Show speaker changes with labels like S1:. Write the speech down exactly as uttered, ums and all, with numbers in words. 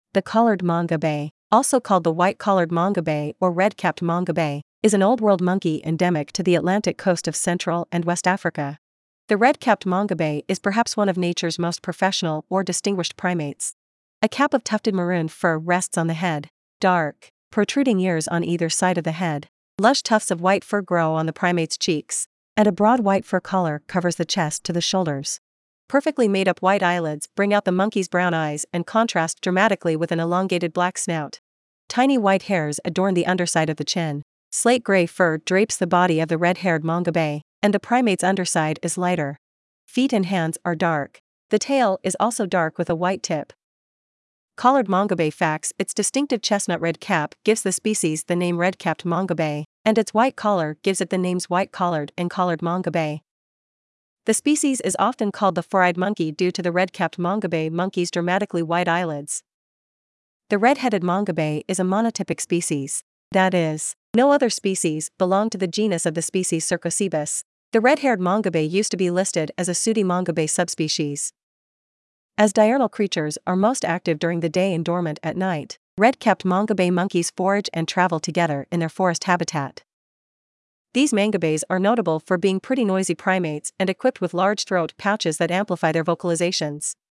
S1: The collared mongabay, also called the white-collared mongabay or red-capped mongabay, is an Old World monkey endemic to the Atlantic coast of Central and West Africa. The red-capped mongabay is perhaps one of nature's most professional or distinguished primates. A cap of tufted maroon fur rests on the head. Dark, protruding ears on either side of the head. Lush tufts of white fur grow on the primate's cheeks, and a broad white fur collar covers the chest to the shoulders. Perfectly made-up white eyelids bring out the monkey's brown eyes and contrast dramatically with an elongated black snout. Tiny white hairs adorn the underside of the chin. Slate gray fur drapes the body of the red-haired mongabay, and the primate's underside is lighter. Feet and hands are dark. The tail is also dark with a white tip. Collared mongabay facts: its distinctive chestnut red cap gives the species the name red-capped mongabay, and its white collar gives it the names white-collared and collared mongabay. The species is often called the four-eyed monkey due to the red-capped mongabay monkey's dramatically white eyelids. The red-headed mongabay is a monotypic species. That is, no other species belong to the genus of the species Cercocebus. The red-haired mongabay used to be listed as a pseudomongabay subspecies. As diurnal creatures are most active during the day and dormant at night, red-capped mongabay monkeys forage and travel together in their forest habitat. These mangabays are notable for being pretty noisy primates and equipped with large throat pouches that amplify their vocalizations.